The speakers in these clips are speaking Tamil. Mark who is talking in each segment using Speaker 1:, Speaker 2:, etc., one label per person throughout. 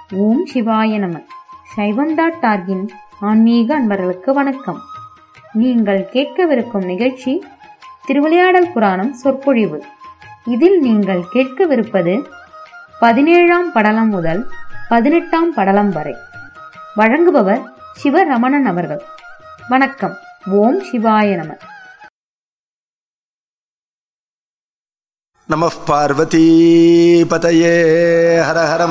Speaker 1: ஓம் சிவாய நம. சைவம்.org-இன் ஆன்மீக அன்பர்களுக்கு வணக்கம். நீங்கள் கேட்கவிருக்கும் நிகழ்ச்சி திருவிளையாடல் புராணம் சொற்பொழிவு. இதில் நீங்கள் கேட்கவிருப்பது 17ஆம் படலம் முதல் 18ஆம் படலம் வரை. வழங்குபவர் சிவரமணன் அவர்கள். வணக்கம். ஓம் சிவாய நம.
Speaker 2: நம பார்வதி பதயே ஹர ஹர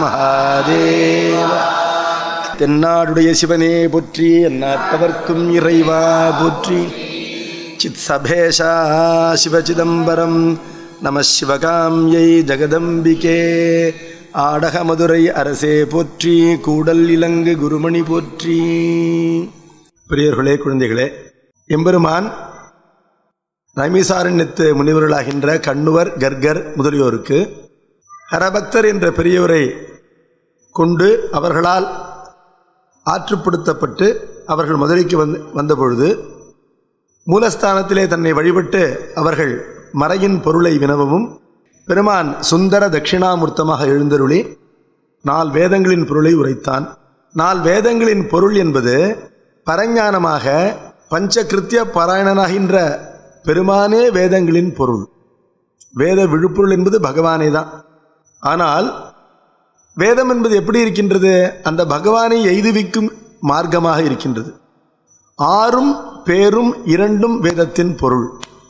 Speaker 2: மகாதேவ. தென்னாடுடைய சிவனே போற்றி, எந்நாட்டவர்க்கும் இறைவா போற்றி. சித் சபேஷா சிவசிதம்பரம் நம சிவகாம்யை ஜெகதம்பிகே. ஆடக மதுரை அரசே போற்றி, கூடல் இலங்கு குருமணி போற்றி. பெரியவர்களே, குழந்தைகளே, எம்பெருமான் நைமிசாரண்யத்து முனிவர்களாகின்ற கண்ணுவர், கர்கர் முதலியோருக்கு ஹரபக்தர் என்ற பெரியவரை கொண்டு அவர்களால் ஆற்றுப்படுத்தப்பட்டு அவர்கள் மதுரைக்கு வந்தபொழுது மூலஸ்தானத்திலே தன்னை வழிபட்டு அவர்கள் மறையின் பொருளை வினவவும் பெருமான் சுந்தர தட்சிணாமூர்த்தமாக எழுந்தருளி 4 வேதங்களின் பொருளை உரைத்தான். 4 வேதங்களின் பொருள் என்பது பரஞானமாக பஞ்சகிருத்திய பாராயணனாகின்ற பெருமானே வேதங்களின் பொருள். வேத விழுப்பொருள் என்பது பகவானே தான். ஆனால் வேதம் என்பது எப்படி இருக்கின்றது? அந்த பகவானை எய்துவிக்கும் மார்க்கமாக இருக்கின்றது. 6ம் பேரும் 2ம் வேதத்தின் பொருள்.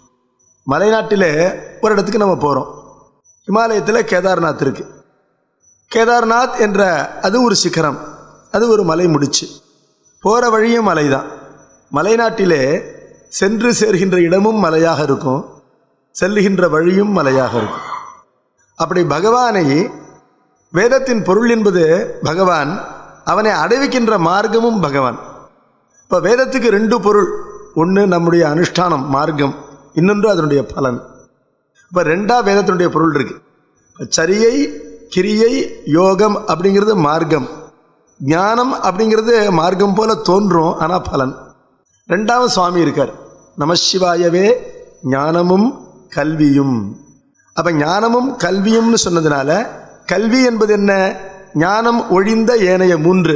Speaker 2: மலைநாட்டில் ஒரு இடத்துக்கு நம்ம போகிறோம். ஹிமாலயத்தில் கேதார்நாத் இருக்கு. கேதார்நாத் என்ற அது ஒரு சிகரம், அது ஒரு மலை முடிச்சு. போகிற வழியும் மலை தான். மலைநாட்டிலே சென்று சேர்கின்ற இடமும் மலையாக இருக்கும், செல்லுகின்ற வழியும் மலையாக இருக்கும். அப்படி பகவானை, வேதத்தின் பொருள் என்பது பகவான், அவனை அடைவிக்கின்ற மார்க்கமும் பகவான். இப்போ வேதத்துக்கு 2 பொருள். ஒன்று நம்முடைய அனுஷ்டானம் மார்க்கம், இன்னொன்று அதனுடைய பலன். இப்போ 2ஆ வேதத்தினுடைய பொருள் இருக்கு. சரியை, கிரியை, யோகம் அப்படிங்கிறது மார்க்கம். ஞானம் அப்படிங்கிறது மார்க்கம் போல தோன்றும், ஆனால் பலன். 2வது சுவாமி இருக்கார். நமசிவாயவே ஞானமும் கல்வியும். அப்ப ஞானமும் கல்வியும்னு சொன்னதுனால கல்வி என்பது என்ன? ஞானம் ஒழிந்த ஏனைய 3: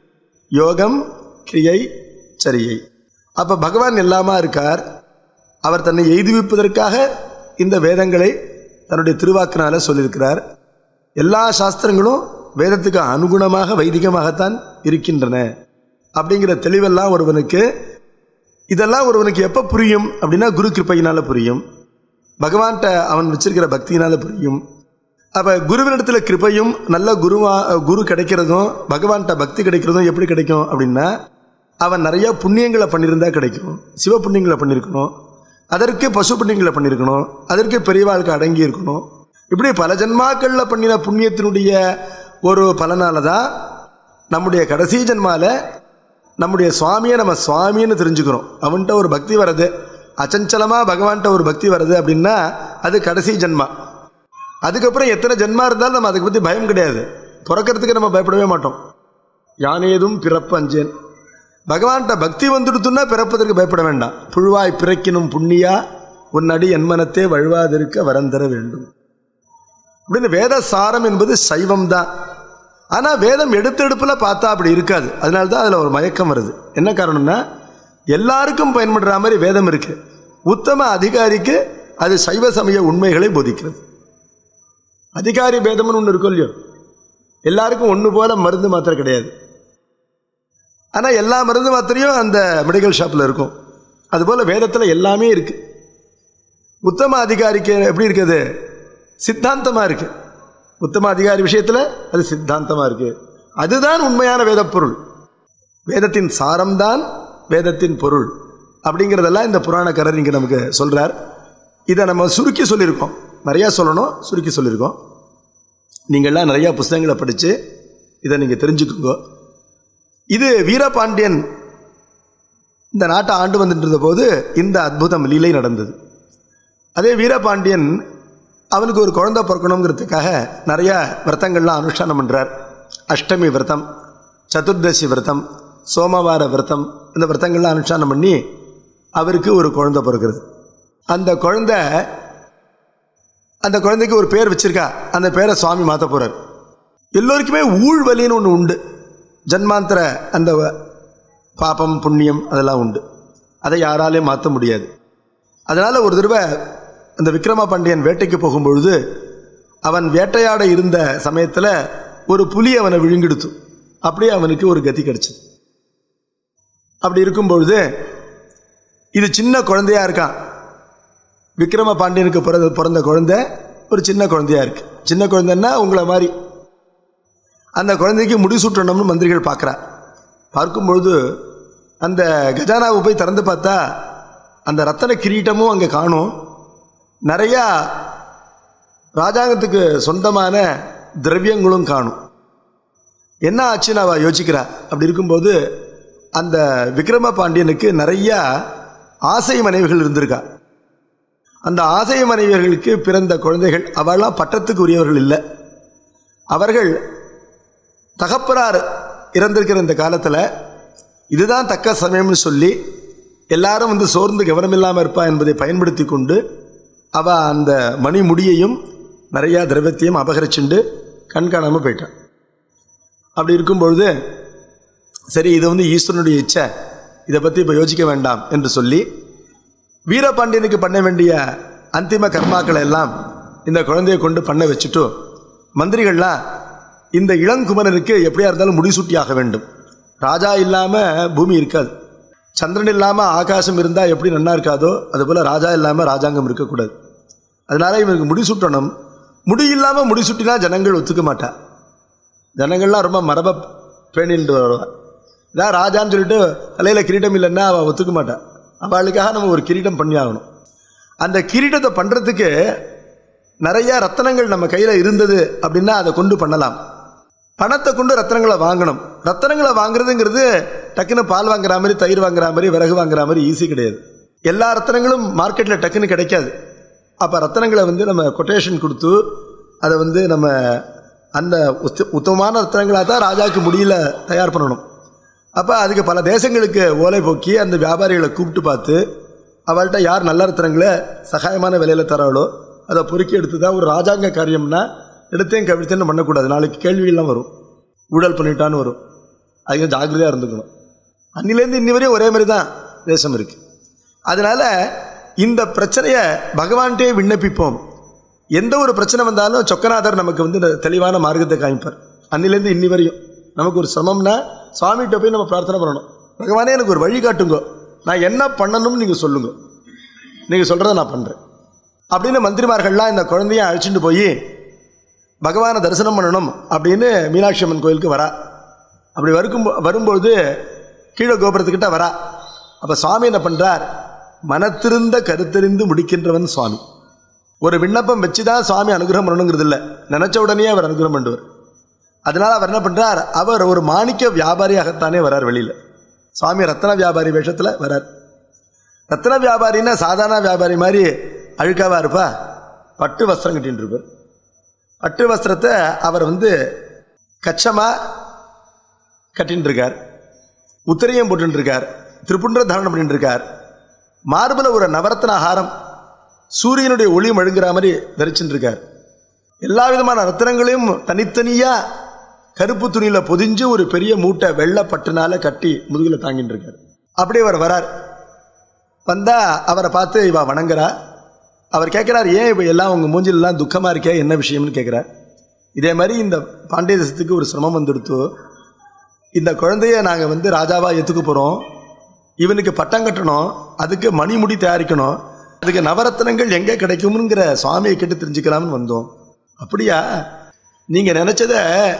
Speaker 2: யோகம், கிரியை, சரியை. அப்ப பகவான் எல்லாமா இருக்கார். அவர் தன்னை எய்துவிப்பதற்காக இந்த வேதங்களை தன்னுடைய திருவாக்கினால சொல்லியிருக்கிறார். எல்லா சாஸ்திரங்களும் வேதத்துக்கு அனுகுணமாக வைதிகமாகத்தான் இருக்கின்றன அப்படிங்கிற தெளிவெல்லாம் ஒருவனுக்கு, இதெல்லாம் ஒருவனுக்கு எப்போ புரியும் அப்படின்னா குரு கிருப்பையினால புரியும், பகவான்கிட்ட அவன் வச்சிருக்கிற பக்தியினால புரியும். அப்போ குருவினிடத்தில் கிருப்பையும் நல்ல குரு கிடைக்கிறதும் பகவான்கிட்ட பக்தி கிடைக்கிறதும் எப்படி கிடைக்கும் அப்படின்னா, அவன் நிறைய புண்ணியங்களை பண்ணியிருந்தா கிடைக்கும். சிவ புண்ணியங்களை பண்ணியிருக்கணும், அதற்கு பசு புண்ணியங்களை பண்ணியிருக்கணும், அதற்கு பெரிய வாழ்க்கை அடங்கி இருக்கணும். இப்படி பல ஜன்மாக்களில் பண்ணின புண்ணியத்தினுடைய ஒரு பலனால தான் நம்முடைய கடைசி ஜன்மால நம்முடைய சுவாமியை நம்ம சுவாமின்னு தெரிஞ்சுக்கிறோம். அவன்கிட்ட ஒரு பக்தி வர்றது, அச்சஞ்சலமாக பகவான்கிட்ட ஒரு பக்தி வர்றது அப்படின்னா அது கடைசி ஜென்மா. அதுக்கப்புறம் எத்தனை ஜென்மா இருந்தாலும் நம்ம அதை பற்றி பயம் கிடையாது. பிறக்கிறதுக்கு நம்ம பயப்படவே மாட்டோம். யானேதும் பிறப்பு அஞ்சேன். பகவான்கிட்ட பக்தி வந்துடுத்துன்னா பிறப்பதற்கு பயப்பட வேண்டாம். புழுவாய் பிறக்கினும் புண்ணியா உன்னடி என்மனத்தே வழுவாதிருக்க வரந்தர வேண்டும் அப்படின்னு. வேத சாரம் என்பது சைவம் தான். ஆனால் வேதம் எடுத்தெடுப்பில் பார்த்தா அப்படி இருக்காது. அதனால தான் அதில் ஒரு மயக்கம் வருது. என்ன காரணம்னா, எல்லாருக்கும் பயன்படுற மாதிரி வேதம் இருக்கு. உத்தம அதிகாரிக்கு அது சைவ சமய உண்மைகளை போதிக்கிறது. அதிகாரி பேதம்னு ஒன்று இருக்கும் இல்லையோ, எல்லாருக்கும் ஒன்று போல மருந்து மாத்திரை கிடையாது. ஆனால் எல்லா மருந்து மாத்திரையும் அந்த மெடிக்கல் ஷாப்பில் இருக்கும். அதுபோல் வேதத்தில் எல்லாமே இருக்கு. உத்தம அதிகாரிக்கு எப்படி இருக்குது? சித்தாந்தமாக இருக்கு. உத்தம அதிகாரி விஷயத்தில் அது சித்தாந்தமாக இருக்கு. அதுதான் உண்மையான வேத பொருள். வேதத்தின் சாரம்தான் வேதத்தின் பொருள் அப்படிங்கிறதெல்லாம் இந்த புராணக்காரர் இங்கே நமக்கு சொல்கிறார். இதை நம்ம சுருக்கி சொல்லியிருக்கோம். நிறையா சொல்லணும், சுருக்கி சொல்லியிருக்கோம். நீங்கள்லாம் நிறையா புஸ்தகங்களை படித்து இதை நீங்கள் தெரிஞ்சுக்குங்க. இது வீரபாண்டியன் இந்த நாட்டை ஆண்டு வந்துட்டு இருந்த போது இந்த அற்புதம் லீலை நடந்தது. அதே வீரபாண்டியன் அவனுக்கு ஒரு குழந்தை பிறக்கணுங்கிறதுக்காக நிறையா விரதங்கள்லாம் அனுஷ்டானம் பண்ணுறார். அஷ்டமி விரதம், சதுர்தசி விரதம், சோமவார விரதம், இந்த விரதங்கள்லாம் அனுஷ்டானம் பண்ணி அவருக்கு ஒரு குழந்தை பிறக்கிறது. அந்த குழந்தைக்கு ஒரு பேர் வச்சிருக்கா. அந்த பேரை சுவாமி மாற்ற போகிறார். எல்லோருக்குமே ஊழ்வலின்னு ஒன்று உண்டு. ஜன்மாந்தர அந்த பாபம் புண்ணியம் அதெல்லாம் உண்டு. அதை யாராலையும் மாற்ற முடியாது. அதனால் ஒரு தடவை அந்த விக்ரம பாண்டியன் வேட்டைக்கு போகும்பொழுது அவன் வேட்டையாட இருந்த சமயத்தில் ஒரு புலி அவனை விழுங்கிடுத்து. அப்படியே அவனுக்கு ஒரு கதி கிடைச்சது. அப்படி இருக்கும்பொழுது இது சின்ன குழந்தையா இருக்கான். விக்ரம பாண்டியனுக்கு பிறந்த குழந்தை ஒரு சின்ன குழந்தையா இருக்கு. சின்ன குழந்தைன்னா உங்களை மாதிரி. அந்த குழந்தைக்கு முடிசூட்டணும்னு மந்திரிகள் பார்க்குறா. பார்க்கும்பொழுது அந்த கஜானாவை போய் திறந்து பார்த்தா அந்த ரத்தன கிரீட்டமும் அங்கே காணும். நிறையா ராஜாங்கத்துக்கு சொந்தமான திரவியங்களும் காணும். என்ன ஆச்சுன்னு அவள் யோசிக்கிறா. அப்படி இருக்கும்போது அந்த விக்ரம பாண்டியனுக்கு நிறையா ஆசை மனைவிகள் இருந்திருக்கா. அந்த ஆசை மனைவியர்களுக்கு பிறந்த குழந்தைகள் அவெல்லாம் பட்டத்துக்கு உரியவர்கள் இல்லை. அவர்கள் தகப்பனார் இறந்திருக்கிற இந்த காலத்தில் இதுதான் தக்க சமயம்னு சொல்லி எல்லாரும் சோர்ந்து கவனம் இல்லாமல் இருப்பா என்பதை பயன்படுத்தி கொண்டு அவள் அந்த மணி முடியையும் நிறையா திரவியத்தையும் அபகரிச்சுண்டு கண்காணாமல் போயிட்டான். அப்படி இருக்கும்பொழுது சரி, இது ஈஸ்வரனுடைய இச்சை, இதை பற்றி இப்போ யோசிக்க வேண்டாம் என்று சொல்லி வீரபாண்டியனுக்கு பண்ண வேண்டிய அந்திம கர்மாக்களை எல்லாம் இந்த குழந்தையை கொண்டு பண்ண வச்சுட்டு மந்திரிகள்லாம் இந்த இளங்குமரனுக்கு எப்படியா இருந்தாலும் முடிசூட்டி ஆக வேண்டும். ராஜா இல்லாமல் பூமி இருக்காது, சந்திரன் இல்லாமல் ஆகாசம் இருந்தால் எப்படி நன்னா இருக்காதோ அதுபோல் ராஜா இல்லாமல் ராஜாங்கம் இருக்கக்கூடாது. அதனால இவனுக்கு முடிசூட்டணும். முடி இல்லாமல் முடிசூட்டினா ஜனங்கள் ஒத்துக்க மாட்டா. ஜனங்கள்லாம் ரொம்ப மரபை பேணிட்டு வருவாள். இதான் ராஜான்னு சொல்லிட்டு தலையில் கிரீடம் இல்லைன்னா அவள் ஒத்துக்க மாட்டாள். அவளுக்காக நம்ம ஒரு கிரீடம் பண்ணி ஆகணும். அந்த கிரீடத்தை பண்ணுறதுக்கு நிறையா ரத்தனங்கள் நம்ம கையில் இருந்தது அப்படின்னா அதை கொண்டு பண்ணலாம். பணத்தை கொண்டு ரத்தனங்களை வாங்கணும். ரத்தனங்களை வாங்குறதுங்கிறது டக்குன்னு பால் வாங்குற மாதிரி, தயிர் வாங்குற மாதிரி, விறகு வாங்குற மாதிரி ஈஸி கிடையாது. எல்லா ரத்தனங்களும் மார்க்கெட்டில் டக்குன்னு கிடைக்காது. அப்போ ரத்தனங்களை நம்ம கொட்டேஷன் கொடுத்து அதை நம்ம அந்த உத்தமமான ரத்தனங்களாக தான் ராஜாவுக்கு முடியல தயார் பண்ணணும். அப்போ அதுக்கு பல தேசங்களுக்கு ஓலை போக்கி அந்த வியாபாரிகளை கூப்பிட்டு பார்த்து அவள்கிட்ட யார் நல்ல ரத்தனங்களை சகாயமான விலையில் தராளோ அதை பொறுக்கி எடுத்து தான் ஒரு ராஜாங்க காரியம்னா எடுத்தேன் கவிழ்த்தேன்னு பண்ணக்கூடாது. நாளைக்கு கேள்வியெல்லாம் வரும், ஊழல் பண்ணிட்டான்னு வரும். அதுக்கு ஜாக்கிரதையாக இருந்துக்கணும். அன்னிலேருந்து இன்னி வரையும் ஒரே மாதிரி தான் தேசம் இருக்குது. அதனால் இந்த பிரச்சனையை பகவான்கிட்டே விண்ணப்பிப்போம். எந்த ஒரு பிரச்சனை வந்தாலும் சொக்கநாதர் நமக்கு தெளிவான மார்க்கத்தை காமிப்பார். அன்னிலேருந்து இன்னி வரையும் நமக்கு ஒரு சிரமம்னா சுவாமிகிட்ட போய் நம்ம பிரார்த்தனை பண்ணணும். பகவானே எனக்கு ஒரு வழி காட்டுங்க, நான் என்ன பண்ணணும்னு நீங்கள் சொல்லுங்க, நீங்கள் சொல்கிறத நான் பண்ணுறேன் அப்படின்னு மந்திரிமார்கள்லாம் இந்த குழந்தைய அழைச்சிட்டு போய் பகவானை தரிசனம் பண்ணணும் அப்படின்னு மீனாட்சி அம்மன் கோயிலுக்கு வரா. அப்படி வரும்பொழுது கீழே கோபுரத்துக்கிட்ட வரா. அப்போ சுவாமி என்ன பண்ணுறார், மனத்திருந்த கருத்தறிந்து முடிக்கின்றவன் சுவாமி. ஒரு விண்ணப்பம் வச்சு தான் சுவாமி அனுகிரகம் பண்ணணுங்கிறது இல்லை, நினச்ச உடனே அவர் அனுகிரகம் பண்ணுவார். அதனால் அவர் என்ன பண்ணுறார், அவர் ஒரு மாணிக்க வியாபாரியாகத்தானே வரார். வெளியில் சுவாமி ரத்ன வியாபாரி வேஷத்தில் வரார். ரத்ன வியாபாரின்னா சாதாரண வியாபாரி மாதிரி அழுக்காவா இருப்பா, பட்டு வஸ்திரம் கட்டின்னு இருப்பார். பட்டு வஸ்திரத்தை அவர் கச்சமாக கட்டின்னு இருக்கார், உத்திரையும் போட்டுன்னு இருக்கார், திருப்புன்ற தாரணம் பண்ணிட்டு இருக்கார். மார்பில் ஒரு நவரத்ன ஆகாரம் சூரியனுடைய ஒளி மழுங்குற மாதிரி தரிச்சுட்டு இருக்கார். எல்லா விதமான ரத்தினங்களையும் தனித்தனியாக கருப்பு துணியில் பொதிஞ்சு ஒரு பெரிய மூட்டை வெள்ளை பட்டுனால கட்டி முதுகில் தாங்கிட்டு இருக்கார். அப்படியே அவர் வரார். வந்தால் அவரை பார்த்து இவா வணங்குறா. அவர் கேட்குறார், ஏன் இப்போ எல்லாம் உங்கள் மூஞ்சிலெலாம் துக்கமாக இருக்கே, என்ன விஷயம்னு கேட்குறார். இதே மாதிரி இந்த பாண்டிய தேசத்துக்கு ஒரு சிரமம் வந்துடுத்து, இந்த குழந்தைய நாங்கள் ராஜாவாக ஏற்றுக்க போகிறோம், இவனுக்கு பட்டம் கட்டணும், அதுக்கு மணிமுடி தயாரிக்கணும், அதுக்கு நவரத்னங்கள் எங்கே கிடைக்கும்ங்கிற சுவாமியை கேட்டு தெரிஞ்சுக்கலாம்னு வந்தோம். அப்படியா, நீங்கள் நினச்சதை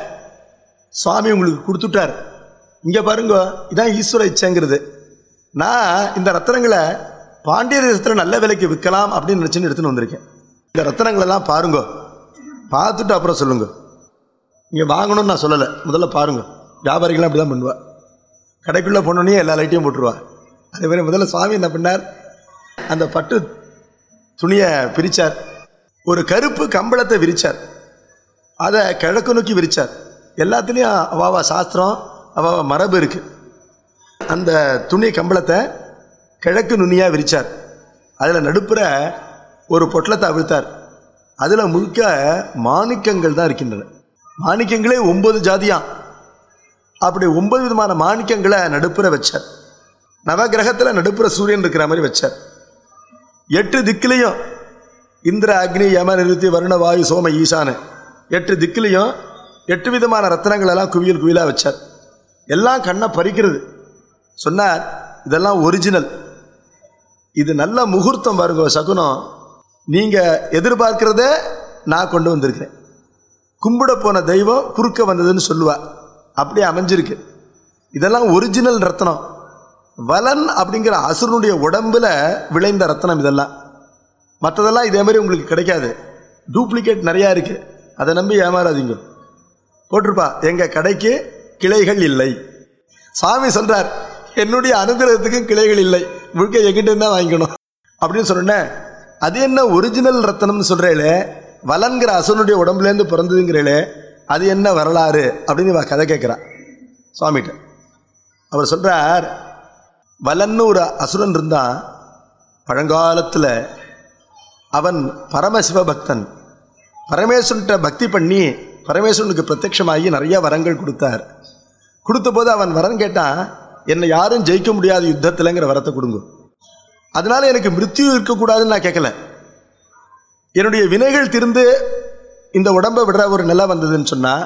Speaker 2: சுவாமி உங்களுக்கு கொடுத்துட்டார். இங்கே பாருங்க, இதான் ஈஸ்வர இச்சைங்கிறது. நான் இந்த ரத்தனங்களை பாண்டிய தேசத்தில் நல்ல விலைக்கு விற்கலாம் அப்படின்னு நினச்சின்னு எடுத்துன்னு வந்திருக்கேன். இந்த ரத்தனங்களெல்லாம் பாருங்க, பார்த்துட்டு அப்புறம் சொல்லுங்க. இங்கே வாங்கணும்னு நான் சொல்லலை, முதல்ல பாருங்க. வியாபாரிகள்லாம் அப்படி தான் பண்ணுவா, கடைக்குள்ளே போனோடனே எல்லா லைட்டையும் போட்டுருவா. அதே மாதிரி முதல்ல சுவாமி என்ன பண்ணார், அந்த பட்டு துணியை பிரித்தார், ஒரு கருப்பு கம்பளத்தை விரித்தார், அதை கிழக்கு நோக்கி விரித்தார். எல்லாத்துலேயும் அவாவா சாஸ்திரம் அவாவா மரபு இருக்குது. அந்த துணி கம்பளத்தை கிழக்கு நுனியாக விரித்தார். அதில் நடுப்புற ஒரு பொட்டலத்தை அவிழ்த்தார். அதில் முழுக்க மாணிக்கங்கள் தான் இருக்கின்றன. மாணிக்கங்களே 9 ஜாதியாம். அப்படி 9 விதமான மாணிக்கங்களை நடுப்புற வச்சார். நவகிரகத்தில் நடுப்புற சூரியன் இருக்கிற மாதிரி வச்சார். 8 திக்கிலையும் இந்திர, அக்னி, யம, நிருத்தி, வருண, வாயு, சோம, ஈசான 8 திக்கிலையும் 8 விதமான ரத்னங்கள் எல்லாம் குவியல் குவியலாக வச்சார். எல்லாம் கண்ணை பறிக்கிறது. சொன்னார், இதெல்லாம் ஒரிஜினல், இது நல்ல முகூர்த்தம் பாருங்க, சகுனம். நீங்கள் எதிர்பார்க்கிறத நான் கொண்டு வந்திருக்கிறேன். கும்பிட போன தெய்வம் குறுக்க வந்ததுன்னு சொல்லுவா, அப்படியே அமைஞ்சிருக்கு. இதெல்லாம் ஒரிஜினல் ரத்னம். வலன் அப்படிங்கிற அசுரனுடைய உடம்புல விளைந்த ரத்னம் இதெல்லாம். மற்றதெல்லாம் இதே மாதிரி உங்களுக்கு கிடைக்காது, டூப்ளிகேட் நிறையா இருக்கு. அதை நம்பி ஏமாறாதீங்க. போட்டிருப்பா, எங்கள் கடைக்கு கிளைகள் இல்லை. சாமி சொல்றார், என்னுடைய அனுகிரகத்துக்கும் கிளைகள் இல்லை, முழுக்க எங்கிட்ட தான் வாங்கிக்கணும் அப்படின்னு சொன்னேன். அது என்ன ஒரிஜினல் ரத்தனம்னு சொல்றேளே, வலன்கிற அசுரனுடைய உடம்புலேருந்து பிறந்ததுங்கிறேளே, அது என்ன வரலாறு அப்படின்னு கதை கேட்குறான் சுவாமிகிட்ட. அவர் சொல்றார், வலன்னு ஒரு அசுரன் இருந்தான். பழங்காலத்தில் அவன் பரமசிவ பக்தன். பரமேஸ்வரன்கிட்ட பக்தி பண்ணி பரமேஸ்வரனுக்கு பிரத்யட்சமாகி நிறைய வரங்கள் கொடுத்தார். கொடுத்த போது அவன் வரம் கேட்டான், என்னை யாரும் ஜெயிக்க முடியாத யுத்தத்தில்ங்கிற வரத்தை கொடுங்க. அதனால எனக்கு மிருத்யு இருக்கக்கூடாதுன்னு நான் கேட்கல. என்னுடைய வினைகள் திருந்து இந்த உடம்பை விடுற ஒரு நிலை வந்ததுன்னு சொன்னால்,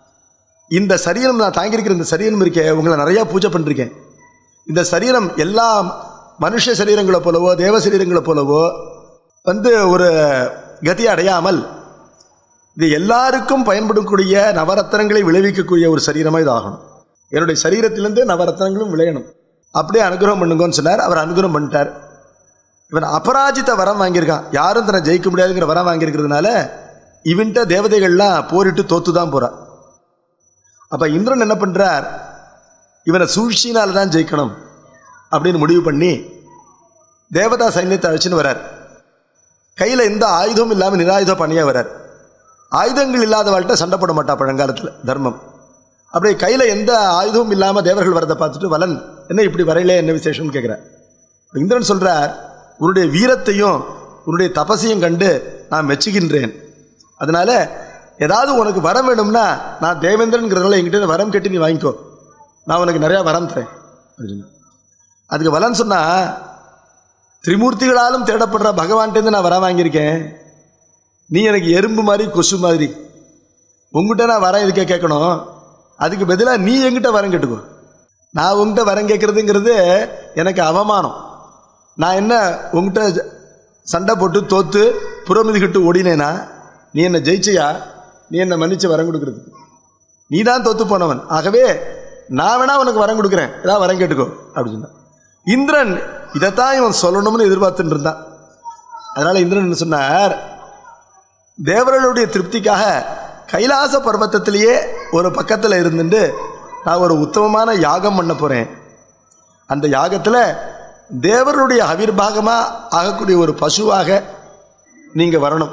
Speaker 2: இந்த சரீரம் நான் தாங்கியிருக்கிற இந்த சரீரம் இருக்கே, உங்களை நிறையா பூஜை பண்ணிருக்கேன். இந்த சரீரம் எல்லா மனுஷ சரீரங்களை போலவோ தேவ சரீரங்களை போலவோ ஒரு கதி அடையாமல் இது எல்லாருக்கும் பயன்படக்கூடிய நவரத்னங்களை விளைவிக்கக்கூடிய ஒரு சரீரமாக இதாகணும். என்னுடைய சரீரத்திலிருந்து நவரத்னங்களும் விளையணும். அப்படியே அனுகிரகம் பண்ணுங்கன்னு சொன்னார். அவர் அனுகிரகம் பண்ணிட்டார். இவன் அபராஜித வரம் வாங்கியிருக்கான். யாரும் தன்னை ஜெயிக்க முடியாதுங்கிற வரம் வாங்கியிருக்கிறதுனால இவன்கிட்ட தேவதைகள்லாம் போரிட்டு தோத்து தான் போகிறான். அப்போ இந்திரன் என்ன பண்ணுறார், இவனை சூழ்ச்சியினால தான் ஜெயிக்கணும் அப்படின்னு முடிவு பண்ணி தேவதா சைன்யத்தை அழைச்சின்னு வரார். கையில் எந்த ஆயுதமும் இல்லாமல் நிராயுத பணியாக வரார். ஆயுதங்கள் இல்லாதவாழ்கிட்ட சண்டை போட மாட்டா பழங்காலத்தில் தர்மம். அப்படியே கையில் எந்த ஆயுதமும் இல்லாமல் தேவர்கள் வரதை பார்த்துட்டு, வலன் என்ன இப்படி வரையிலே, என்ன விசேஷம்னு கேட்குறார். இந்திரன் சொல்கிறார், உன்னுடைய வீரத்தையும் உன்னுடைய தபசையும் கண்டு நான் மெச்சுகின்றேன். அதனால ஏதாவது உனக்கு வரம் வேணும்னா, நான் தேவேந்திரன்கிறதுனால என்கிட்ட வரம் கேட்டு நீ வாங்கிக்கோ, நான் உனக்கு நிறையா வரம் தரேன் அப்படின்னு. அதுக்கு வலன் சொன்னா, திரிமூர்த்திகளாலும் தேடப்படுற பகவான்கிட்டேருந்து நான் வரம் வாங்கியிருக்கேன். நீ எனக்கு எறும்பு மாதிரி கொசு மாதிரி, உங்ககிட்ட நான் வரம் இதுக்கே கேட்கணும். அதுக்கு பதிலாக நீ எங்கிட்ட வரம் கேட்டுக்கோ. நான் உங்ககிட்ட வரம் கேட்கறதுங்கிறது எனக்கு அவமானம். நான் என்ன உங்ககிட்ட சண்டை போட்டு தோத்து புறமிதிக்கிட்டு ஓடினேனா, நீ என்னை ஜெயிச்சியா? நீ என்னை மன்னிச்சு வரம் கொடுக்கறதுக்கு நீ தான் தோத்து போனவன். ஆகவே நான் வேணா உனக்கு வரம் கொடுக்குறேன், ஏதாவது வரம் கேட்டுக்கோ அப்படின்னு சொன்னான். இந்திரன் இதைத்தான் இவன் சொல்லணும்னு எதிர்பார்த்துட்டு இருந்தான். அதனால இந்திரன் என்ன சொன்னார், தேவர்களுடைய திருப்திக்காக கைலாச பர்வத்தத்திலேயே ஒரு பக்கத்தில் இருந்துட்டு நான் ஒரு உத்தமமான யாகம் பண்ண போகிறேன். அந்த யாகத்தில் தேவருடைய அவிர்பாகமாக ஆகக்கூடிய ஒரு பசுவாக நீங்கள் வரணும்.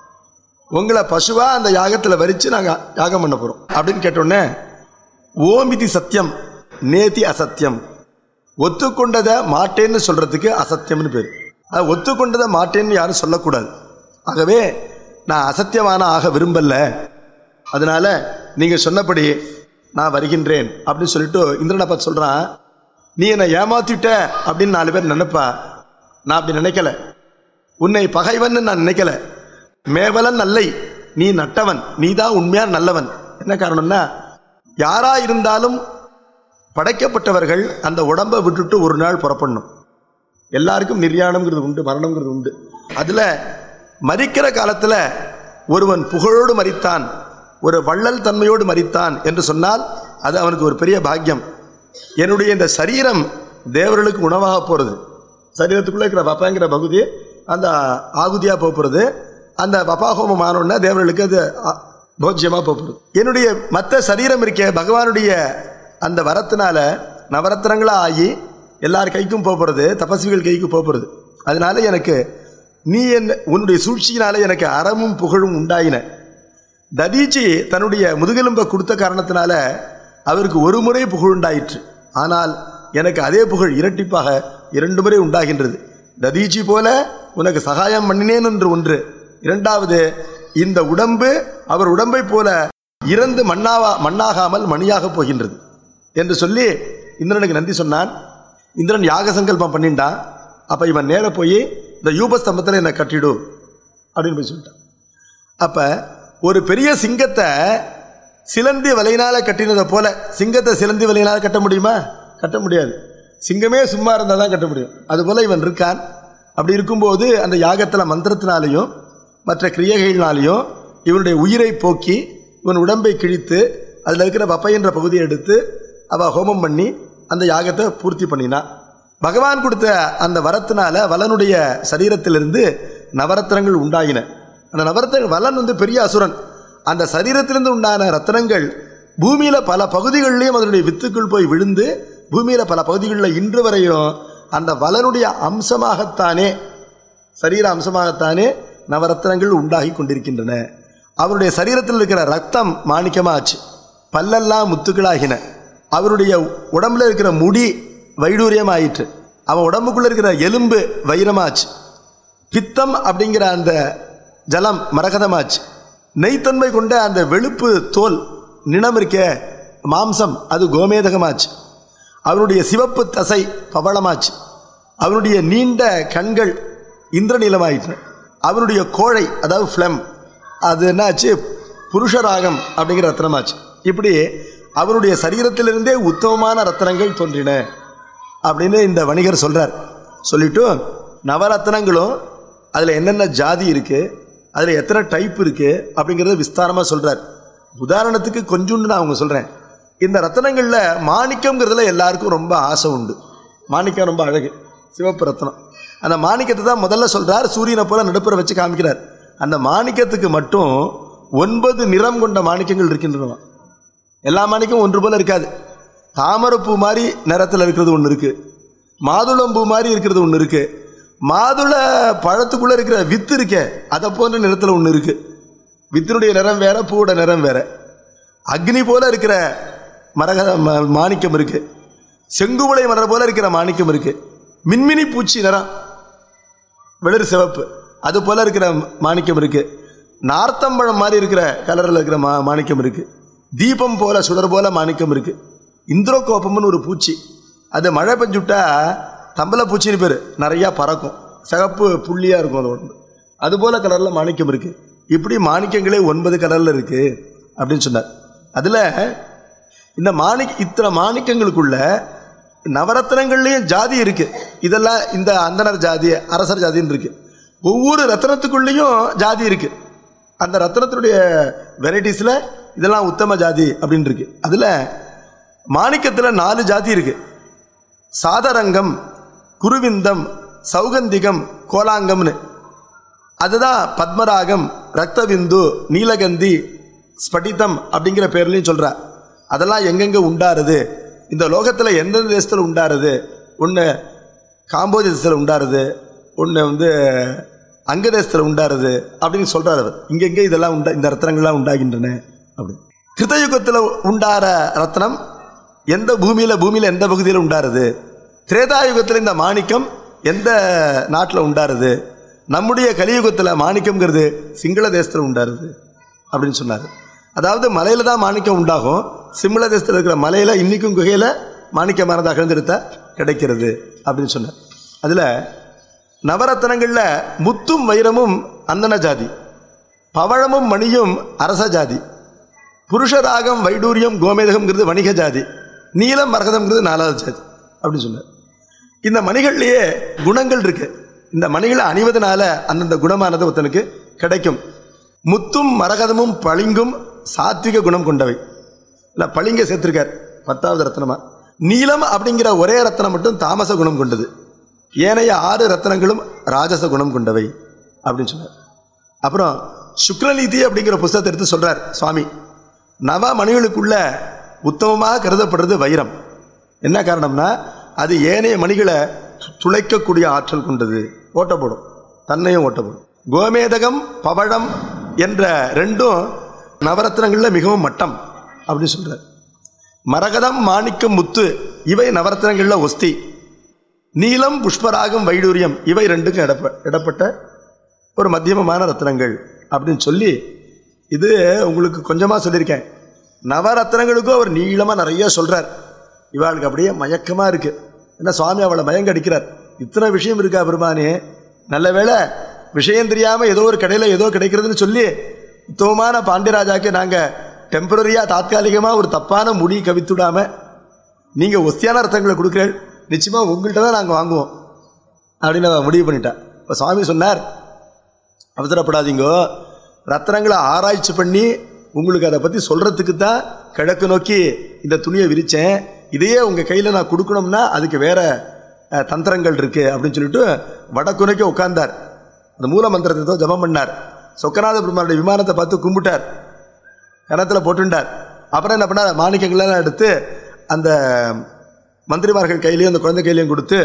Speaker 2: உங்களை பசுவாக அந்த யாகத்தில் வரித்து நாங்கள் யாகம் பண்ண போகிறோம் அப்படின்னு கேட்டோடனே, ஓமிதி சத்தியம் நேதி அசத்தியம், ஒத்துக்கொண்டதை மாட்டேன்னு சொல்கிறதுக்கு அசத்தியம்னு பேர். அது ஒத்துக்கொண்டதை மாட்டேன்னு யாரும் சொல்லக்கூடாது. ஆகவே நான் அசத்தியமான ஆக விரும்பல, அதனால நீங்கள் சொன்னபடி நான் வருகின்றேன் அப்படின்னு சொல்லிட்டு இந்திரனை பார்த்து சொல்கிறான், நீ என்னை ஏமாத்திட்ட அப்படின்னு 4 பேர் நினைப்பா. நான் அப்படி நினைக்கல. உன்னை பகைவன் நான் நினைக்கல. மேவலன் நல்லை, நீ நட்டவன், நீ தான் உண்மையான நல்லவன். என்ன காரணம்னா, யாரா இருந்தாலும் படைக்கப்பட்டவர்கள் அந்த உடம்பை விட்டுட்டு ஒரு நாள் புறப்படணும். எல்லாருக்கும் நிர்யாணம்ங்கிறது உண்டு, மரணம்ங்கிறது உண்டு. அதில் மரிக்கிற காலத்தில் ஒருவன் புகழோடு மரித்தான், ஒரு வள்ளல் தன்மையோடு மரித்தான் என்று சொன்னால் அது அவனுக்கு ஒரு பெரிய பாக்கியம். என்னுடைய இந்த சரீரம் தேவர்களுக்கு உணவாக போகிறது. சரீரத்துக்குள்ளே இருக்கிற வப்பாங்கிற பகுதி அந்த ஆகுதியாக போகிறது. அந்த வப்பாஹோமம் ஆனோன்னா தேவர்களுக்கு அது போஜ்யமாக போகிறது. என்னுடைய மற்ற சரீரம் இருக்க பகவானுடைய அந்த வரத்தினால நவரத்னங்களாக ஆகி எல்லார் கைக்கும் போகிறது, தபஸ்விகள் கைக்கு போகிறது. அதனால எனக்கு நீ உன்னுடைய சூழ்ச்சியினால எனக்கு அறமும் புகழும் உண்டாயின. ததீச்சி தன்னுடைய முதுகெலும்பை கொடுத்த காரணத்தினால அவருக்கு ஒரு முறை புகழ் உண்டாயிற்று. ஆனால் எனக்கு அதே புகழ் இரட்டிப்பாக 2 முறை உண்டாகின்றது. ததீச்சி போல உனக்கு சகாயம் பண்ணினேன் என்று ஒன்று. இரண்டாவது, இந்த உடம்பு அவர் உடம்பை போல இறந்து மண்ணாகாமல் மணியாக போகின்றது என்று சொல்லி இந்திரனுக்கு நன்றி சொன்னான். இந்திரன் யாக சங்கல்பம் பண்ணிட்டான். அப்போ இவன் நேர போய் இந்த யூபஸ்தம்பத்தில் என்னை கட்டிடு அப்படின்னு போய் சொல்லிட்டான். அப்போ ஒரு பெரிய சிங்கத்தை சிலந்தி வலையினால் கட்டினதை போல சிங்கத்தை சிலந்தி வலையினால் கட்ட முடியுமா? கட்ட முடியாது. சிங்கமே சும்மா இருந்தால் தான் கட்ட முடியும். அதுபோல் இவன் இருக்கான். அப்படி இருக்கும்போது அந்த யாகத்தில் மந்திரத்தினாலேயும் மற்ற கிரியைகளினாலேயும் இவனுடைய உயிரை போக்கி இவன் உடம்பை கிழித்து அதில் இருக்கிற வப்பை என்ற பகுதியை எடுத்து அவள் ஹோமம் பண்ணி அந்த யாகத்தை பூர்த்தி பண்ணினான். பகவான் கொடுத்த அந்த வரத்தினால வலனுடைய சரீரத்திலிருந்து நவரத்னங்கள் உண்டாகின. அந்த நவரத்னங்கள், வலன் பெரிய அசுரன். அந்த சரீரத்திலிருந்து உண்டான ரத்னங்கள் பூமியில் பல பகுதிகளிலையும் அதனுடைய வித்துக்குள் போய் விழுந்து பூமியில் பல பகுதிகளில் இன்று வரையும் அந்த வலனுடைய அம்சமாகத்தானே, சரீர அம்சமாகத்தானே நவரத்னங்கள் உண்டாகி கொண்டிருக்கின்றன. அவருடைய சரீரத்தில் இருக்கிற ரத்தம் மாணிக்கமாச்சு, பல்லெல்லாம் முத்துக்களாகின. அவருடைய உடம்புல இருக்கிற முடி வைடூரியம் ஆயிற்று. அவன் உடம்புக்குள்ள இருக்கிற எலும்பு வைரமாச்சு. பித்தம் அப்படிங்கிற அந்த ஜலம் மரகதமாச்சு. நெய்த்தன்மை கொண்ட அந்த வெளுப்பு தோல் நிணம் இருக்க மாம்சம் அது கோமேதகமாச்சு. அவருடைய சிவப்பு தசை பவளமாச்சு. அவருடைய நீண்ட கண்கள் இந்திரநீலமாயிற்று. அவருடைய கோழை அதாவது ஃப்ளம் அது என்னாச்சு, புருஷராகம் அப்படிங்கிற ரத்னமாச்சு. இப்படி அவருடைய சரீரத்திலிருந்தே உத்தமமான ரத்னங்கள் தோன்றின அப்படின்னு இந்த வணிகர் சொல்கிறார். சொல்லிட்டு நவரத்னங்களும் அதில் என்னென்ன ஜாதி இருக்குது, அதில் எத்தனை டைப் இருக்குது அப்படிங்கிறத விஸ்தாரமாக சொல்கிறார். உதாரணத்துக்கு கொஞ்சோண்டு நான் அவங்க சொல்கிறேன். இந்த ரத்னங்களில் மாணிக்கங்கிறதுல எல்லாருக்கும் ரொம்ப ஆசை உண்டு. மாணிக்கம் ரொம்ப அழகு, சிவப்பு ரத்னம். அந்த மாணிக்கத்தை தான் முதல்ல சொல்கிறார். சூரியனை போல நடுப்புற வச்சு காமிக்கிறார். அந்த மாணிக்கத்துக்கு மட்டும் 9 நிறம் கொண்ட மாணிக்கங்கள் இருக்கின்றன. எல்லா மாணிக்கம் ஒன்று போல இருக்காது. தாமரைப்பூ மாதிரி நிறத்தில் இருக்கிறது ஒன்று இருக்குது, மாதுளம்பூ மாதிரி இருக்கிறது ஒன்று இருக்குது, மாதுளை பழத்துக்குள்ளே இருக்கிற வித்து இருக்கே அதை போன்ற நிறத்தில் ஒன்று இருக்குது. வித்தினுடைய நிறம் வேற, பூவோட நிறம் வேற. அக்னி போல இருக்கிற மாணிக்கம் இருக்குது, செங்குவளை மலர் போல இருக்கிற மாணிக்கம் இருக்குது, மின்மினி பூச்சி நிறம் வெளிர் சிவப்பு அது போல இருக்கிற மாணிக்கம் இருக்குது, நார்த்தம்பழம் மாதிரி இருக்கிற கலரில் இருக்கிற மாணிக்கம் இருக்குது, தீபம் போல சுடர் போல மாணிக்கம் இருக்குது. இந்திரோகோபம்னு ஒரு பூச்சி, அது மழை பெஞ்சுட்டா தம்பளை பூச்சின்னு பேர், நிறையா பறக்கும், சிகப்பு புள்ளியாக இருக்கும் அது ஒன்று. அதுபோல் கலரில் மாணிக்கம் இருக்குது. இப்படி மாணிக்கங்களே 9 கலரில் இருக்குது அப்படின்னு சொன்னார். அதில் இந்த இத்தனை மாணிக்கங்களுக்குள்ள நவரத்னங்கள்லேயும் ஜாதி இருக்குது. இதெல்லாம் இந்த அந்தனர் ஜாதி, அரசர் ஜாதின்னு இருக்குது. ஒவ்வொரு ரத்னத்துக்குள்ளேயும் ஜாதி இருக்குது. அந்த ரத்னத்தினுடைய வெரைட்டிஸில் இதெல்லாம் உத்தம ஜாதி அப்படின்னு இருக்கு. அதில் மாணிக்கத்தில் 4 ஜாதி இருக்கு. சாதரங்கம், குருவிந்தம், சௌகந்திகம், கோலாங்கம்னு. அதுதான் பத்மராகம், ரக்தவிந்து, நீலகந்தி, ஸ்படிதம் அப்படிங்கிற பேர்லையும் சொல்கிறார். அதெல்லாம் எங்கெங்கே உண்டாருது, இந்த லோகத்தில் எந்தெந்த தேசத்தில் உண்டாருது, ஒன்று காம்போஜ் தேசத்தில் உண்டாருது, ஒன்று அங்க தேசத்தில் உண்டாருது அப்படின்னு சொல்கிறார் அவர். இங்கெங்கே இதெல்லாம் இந்த ரத்னங்கள்லாம் உண்டாகின்றன அப்படி. கிருத்தயுகத்தில் உண்டார ரத்னம் எந்த பூமியில் எந்த பகுதியில் உண்டாருது, திரேதாயுகத்தில் இந்த மாணிக்கம் எந்த நாட்டில் உண்டாருது, நம்முடைய கலியுகத்தில் மாணிக்கம்ங்கிறது சிங்கள தேசத்தில் உண்டாருது அப்படின்னு சொன்னார். அதாவது மலையில் தான் மாணிக்கம் உண்டாகும், சிங்கள தேசத்தில் இருக்கிற மலையில் இன்றைக்கும் குகையில் மாணிக்கமானதாக அகழ்ந்தெடுத்த கிடைக்கிறது அப்படின்னு சொன்னார். அதில் நவரத்னங்களில் முத்தும் வைரமும் அந்தன ஜாதி, பவழமும் மணியும் அரச ஜாதி, புருஷராகம் வைடூரியம் கோமேதகம்ங்கிறது வணிக ஜாதி, நீலம் மரகதம்ங்கிறது 4வது ஜாதி அப்படின்னு சொன்னார். இந்த மணிகள்லேயே குணங்கள் இருக்கு. இந்த மணிகளை அணிவதனால அந்தந்த குணமானது ஒருத்தனுக்கு கிடைக்கும். முத்தும் மரகதமும் பளிங்கும் சாத்விக குணம் கொண்டவை. இல்லை, பளிங்க சேர்த்திருக்கார் 10வது ரத்னமா. நீலம் அப்படிங்கிற ஒரே ரத்னம் மட்டும் தாமச குணம் கொண்டது. ஏனைய 6 ரத்னங்களும் ராஜச குணம் கொண்டவை அப்படின்னு சொன்னார். அப்புறம் சுக்ரநீதி அப்படிங்கிற புஸ்தகத்தை எடுத்து சொல்றார் சுவாமி. நவ மணிகளுக்குள்ள உத்தமமாக கருதப்படுறது வைரம். என்ன காரணம்னா அது ஏனைய மணிகளை துளைக்கக்கூடிய ஆற்றல் கொண்டது, ஓட்டப்படும், தன்னையும் ஓட்டப்படும். கோமேதகம் பவழம் என்ற 2ம் நவரத்னங்களில் மிகவும் மட்டம் அப்படின்னு சொல்றார். மரகதம் மாணிக்கம் முத்து இவை நவரத்னங்களில் ஒஸ்தி. நீலம் புஷ்பராகம் வைடூரியம் இவை 2க்கும் இடப்பட்ட ஒரு மத்தியமமான ரத்னங்கள் அப்படின்னு சொல்லி, இது உங்களுக்கு கொஞ்சமாக சொல்லியிருக்கேன். நவரத்னங்களுக்கும் அவர் நீளமாக நிறைய சொல்கிறார். இவாளுக்கு அப்படியே மயக்கமாக இருக்குது. ஏன்னா சுவாமி அவளை மயங்க அடிக்கிறார். இத்தனை விஷயம் இருக்கா பெருமானே, நல்ல வேளை விஷயம் தெரியாமல் ஏதோ ஒரு கடையில் ஏதோ கிடைக்கிறதுன்னு சொல்லி உத்தமமான பாண்டியராஜாக்கு நாங்கள் டெம்பரரியாக தாத்காலிகமாக ஒரு தப்பான முடி கவித்துடாமல் நீங்கள் ஒஸ்தியான ரத்தங்களை கொடுக்குறேன், நிச்சயமாக உங்கள்கிட்ட தான் நாங்கள் வாங்குவோம் அப்படின்னு முடிவு பண்ணிட்டேன். இப்போ சுவாமி சொன்னார், அவசரப்படாதீங்கோ, ரத்னங்களை ஆராய்ச்சி பண்ணி உங்களுக்கு அதை பற்றி சொல்கிறதுக்கு தான் கிழக்கு நோக்கி இந்த துணியை விரித்தேன். இதையே உங்கள் கையில் நான் கொடுக்கணும்னா அதுக்கு வேறு தந்திரங்கள் இருக்குது அப்படின்னு சொல்லிட்டு வடக்கு நோக்கி உட்கார்ந்தார். அந்த மூல மந்திரத்தை தான் ஜபம் பண்ணார். சொக்கநாத பெருமானுடைய விமானத்தை பார்த்து கும்பிட்டார், கணத்தில் போட்டுட்டார். அப்புறம் என்ன பண்ணார், மாணிக்கங்கள்லாம் எடுத்து அந்த மந்திரிமார்கள் கையிலையும் அந்த குழந்தை கையிலையும் கொடுத்து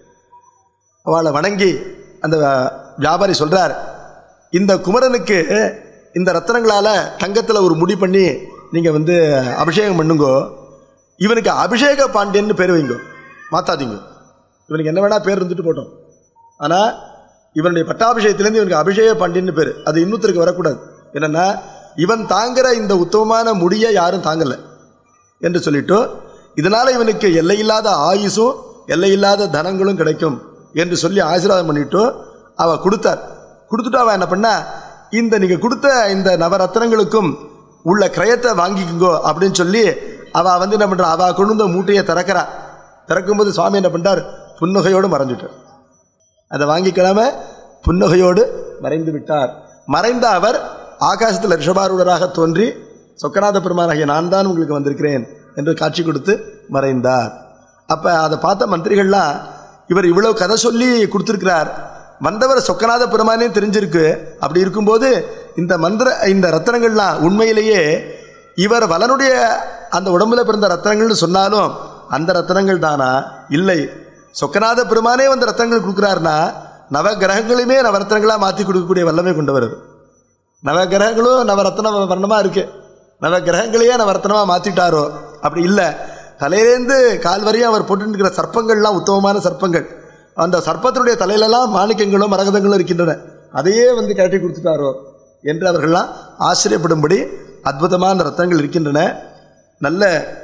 Speaker 2: அவளை வணங்கி அந்த வியாபாரி சொல்கிறார், இந்த குமரனுக்கு இந்த ரத்தனங்களால் தங்கத்தில் ஒரு முடி பண்ணி நீங்கள் வந்து அபிஷேகம் பண்ணுங்கோ, இவனுக்கு அபிஷேக பாண்டியன்னு பேர் வைங்கோ, மாற்றாதீங்க. இவனுக்கு என்ன வேணால் பேர் இருந்துட்டு போட்டோம், ஆனால் இவனுடைய பட்டாபிஷேகத்திலேருந்து இவனுக்கு அபிஷேக பாண்டியன்னு பேர். அது இன்னொருத்தருக்கு வரக்கூடாது. என்னென்னா இவன் தாங்கிற இந்த உத்தமமான முடியை யாரும் தாங்கலை என்று சொல்லிட்டு, இதனால் இவனுக்கு எல்லையில்லாத ஆயுசும் எல்லையில்லாத தனங்களும் கிடைக்கும் என்று சொல்லி ஆசீர்வாதம் பண்ணிவிட்டு அவள் கொடுத்தார். கொடுத்துட்டு அவள் என்ன பண்ணா, இந்த நீங்கள் கொடுத்த இந்த நவரத்னங்களுக்கும் உள்ள கிரயத்தை வாங்கிக்குங்கோ அப்படின்னு சொல்லி அவள் வந்து என்ன பண்ணுறா, அவள் கொண்டு வந்த மூட்டையை திறக்கிறா. திறக்கும்போது சுவாமி என்ன பண்ணுறார், புன்னகையோடு மறைஞ்சிட்டார். அதை வாங்கிக்கலாம புன்னகையோடு மறைந்து விட்டார். மறைந்த அவர் ஆகாசத்தில் ரிஷபாரூடராக தோன்றி சொக்கநாத பெருமானாகிய நான் தான் உங்களுக்கு வந்திருக்கிறேன் என்று காட்சி கொடுத்து மறைந்தார். அப்போ அதை பார்த்த மந்திரிகள்லாம், இவர் இவ்வளோ கதை சொல்லி கொடுத்துருக்கிறார், வந்தவர் சொக்கநாத பெருமானே தெரிஞ்சிருக்கு. அப்படி இருக்கும்போது இந்த ரத்தனங்கள்லாம் உண்மையிலேயே இவர் வலனுடைய அந்த உடம்புல பிறந்த ரத்தனங்கள்னு சொன்னாலும் அந்த ரத்தனங்கள் தானா? இல்லை, சொக்கநாத பெருமானே வந்து ரத்தனங்கள் கொடுக்குறாருன்னா நவகிரகங்களையுமே நவரத்னங்களாக மாற்றி கொடுக்கக்கூடிய வல்லமை கொண்டவர். நவகிரகங்களும் நவரத்ன வர்ணமாக இருக்கு, நவகிரகங்களையே நவரத்னமாக மாற்றிட்டாரோ? அப்படி இல்லை, தலையிலேருந்து கால் வரையும் அவர் போட்டுருக்கிற சர்ப்பங்கள்லாம் உத்தமமான சர்ப்பங்கள். அந்த சர்ப்பத்தினுடைய தலையிலெல்லாம் மாணிக்கங்களும் மரகதங்களும் இருக்கின்றன, அதையே வந்து கட்டி கொடுத்துட்டாரோ என்று அவர்கள்லாம் ஆச்சரியப்படும்படி அற்புதமான ரத்தனங்கள் இருக்கின்றன. நல்ல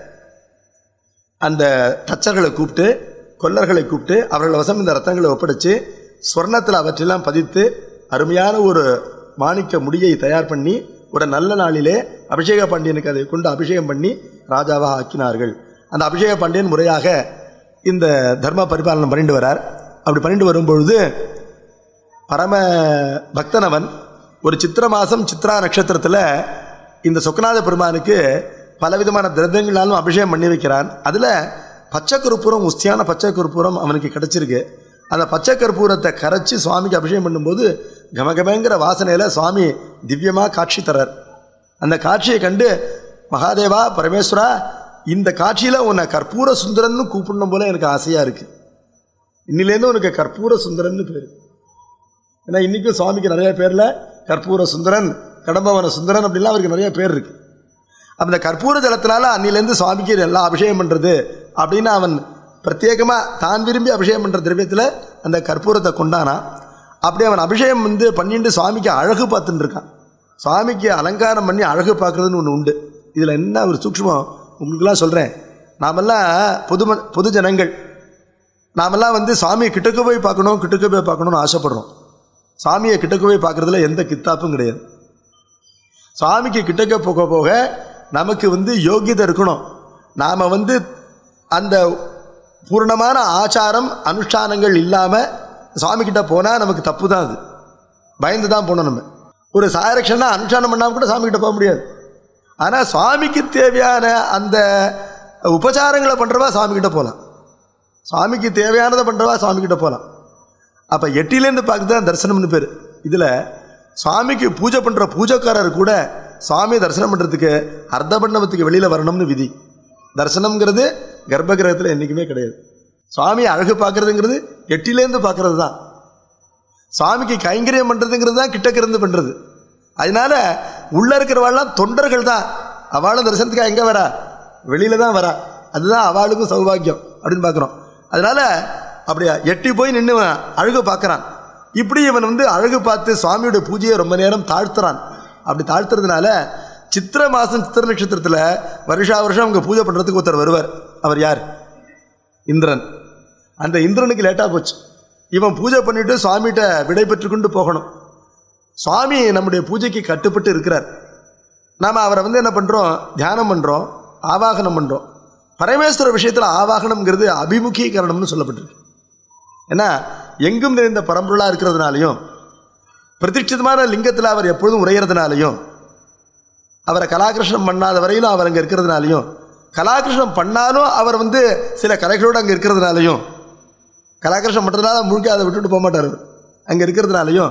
Speaker 2: அந்த தச்சர்களை கூப்பிட்டு கொல்லர்களை கூப்பிட்டு அவர்கள் வசம் இந்த ரத்தனங்களை ஒப்படைச்சு ஸ்வர்ணத்தில் அவற்றெல்லாம் பதித்து அருமையான ஒரு மாணிக்க முடியை தயார் பண்ணி ஒரு நல்ல நாளிலே அபிஷேக பாண்டியனுக்கு அதை கொண்டு அபிஷேகம் பண்ணி ராஜாவாக ஆக்கினார்கள். அந்த அபிஷேக பாண்டியன் முறையாக இந்த தர்ம பரிபாலனம் பண்ணிட்டு வரார். அப்படி பண்ணிட்டு வரும்பொழுது பரம பக்தனவன் ஒரு சித்திர மாதம் சித்ரா நட்சத்திரத்தில் இந்த சொக்கநாத பெருமானுக்கு பலவிதமான திரவியங்களாலும் அபிஷேகம் பண்ணி வைக்கிறான். அதில் பச்சை கற்பூரம், உஸ்தியான பச்சை கற்பூரம் அவனுக்கு கிடச்சிருக்கு. அந்த பச்சை கற்பூரத்தை கரைச்சி சுவாமிக்கு அபிஷேகம் பண்ணும்போது கமகமங்கிற வாசனையில் சுவாமி திவ்யமாக காட்சி தரார். அந்த காட்சியை கண்டு மகாதேவா பரமேஸ்வரா, இந்த காட்சியில் உன்னை கற்பூர சுந்தரன்னு கூப்பிடணும் போல எனக்கு ஆசையாக இருக்குது, இன்னிலேருந்து உனக்கு கற்பூர சுந்தரன்னு பேர். ஏன்னா இன்றைக்கும் சுவாமிக்கு நிறைய பேரில் கற்பூர சுந்தரன், கடம்பவன சுந்தரன் அப்படின்லாம் அவருக்கு நிறைய பேர் இருக்குது. அப்போ இந்த கற்பூர ஜலத்தினால அன்னிலேருந்து சுவாமிக்கு எல்லாம் அபிஷேகம் பண்ணுறது அப்படின்னு அவன் பிரத்யேகமாக தான் விரும்பி அபிஷேகம் பண்ணுற திரவியத்தில் அந்த கற்பூரத்தை கொண்டானா. அப்படி அவன் அபிஷேகம் வந்து பண்ணிட்டு சுவாமிக்கு அழகு பார்த்துட்டு இருக்கான். சுவாமிக்கு அலங்காரம் பண்ணி அழகு பார்க்குறதுன்னு ஒன்று உண்டு. இதில் என்ன ஒரு சூக்ஷ்மம் உங்களுக்கெல்லாம் சொல்கிறேன். நாமெல்லாம் பொது ஜனங்கள், நாமெல்லாம் வந்து சாமியை கிட்டக்க போய் பார்க்கணும்னு ஆசைப்படுறோம். சாமியை கிட்டக்க போய் பார்க்குறதுல எந்த கித்தாப்பும் கிடையாது. சாமிக்கு கிட்டக்க போக போக நமக்கு வந்து யோகியதை இருக்கணும். நாம் வந்து அந்த பூர்ணமான ஆச்சாரம் அனுஷ்டானங்கள் இல்லாமல் சாமிக்கிட்ட போனால் நமக்கு தப்பு தான். அது பயந்து தான் போனோம். நம்ம ஒரு சாயரக்ஷனா அனுஷ்டானம் பண்ணாமல் கூட சாமிக்கிட்ட போக முடியாது. ஆனால் சுவாமிக்கு தேவையான அந்த உபச்சாரங்களை பண்ணுறவா சாமிக்கிட்ட போகலாம், சாமிக்கு தேவையானதை பண்ணுறவா சாமிக்கிட்ட போகலாம். அப்போ எட்டிலேருந்து பார்க்க தான் தரிசனம்னு பேர். இதில் சுவாமிக்கு பூஜை பண்ணுற பூஜைக்காரர் கூட சுவாமி தரிசனம் பண்ணுறதுக்கு அர்த்த பண்ணவத்துக்கு வெளியில் வரணும்னு விதி. தரிசனம்ங்கிறது கர்ப்பகிரகத்தில் என்றைக்குமே கிடையாது. சுவாமி அழகு பார்க்குறதுங்கிறது எட்டிலேருந்து பார்க்குறது தான். சுவாமிக்கு கைங்கரியம் பண்ணுறதுங்கிறது தான் கிட்டக்க இருந்து பண்ணுறது. அதனால் உள்ளே இருக்கிறவாள்லாம் தொண்டர்கள் தான். அவளும் தரிசனத்துக்கு எங்கே வரா? வெளியில் தான் வரா. அதுதான் அவளுக்கும் சௌபாகியம் அப்படின்னு பார்க்குறோம். அதனால் அப்படியா எட்டி போய் நின்று அழகு பார்க்குறான். இப்படி இவன் வந்து அழகு பார்த்து சுவாமியோட பூஜையை ரொம்ப நேரம் தாழ்த்துறான். அப்படி தாழ்த்துறதுனால சித்திரை மாதம் சித்திர நட்சத்திரத்தில் வருஷா வருஷம் அவங்க பூஜை பண்ணுறதுக்கு ஒருத்தர் வருவார். அவர் யார்? இந்திரன். அந்த இந்திரனுக்கு லேட்டாக போச்சு. இவன் பூஜை பண்ணிவிட்டு சுவாமிகிட்ட விடை பெற்று கொண்டு போகணும். சுவாமி நம்முடைய பூஜைக்கு கட்டுப்பட்டு இருக்கிறார். நாம் அவரை என்ன பண்ணுறோம்? தியானம் பண்ணுறோம், ஆவாகனம் பண்ணுறோம். பரமேஸ்வர விஷயத்தில் ஆவாகனம்ங்கிறது அபிமுகீகரணம்னு சொல்லப்பட்டிருக்கு. ஏன்னா எங்கும் நிறைந்த பரம்பொருளாக இருக்கிறதுனாலையும் பிரதிஷ்டிதமான லிங்கத்தில் அவர் எப்பொழுதும் உரையிறதுனாலையும் அவரை கலாகிருஷ்ணம் பண்ணாத வரையிலும் அவர் அங்கே இருக்கிறதுனாலையும் கலாகிருஷ்ணம் பண்ணாலும் அவர் சில கலைகளோடு அங்கே இருக்கிறதுனாலையும் கலாகிருஷ்ணம் பண்ணுறதுனால முழுக்க அதை விட்டுட்டு போக மாட்டார். அங்கே இருக்கிறதுனாலையும்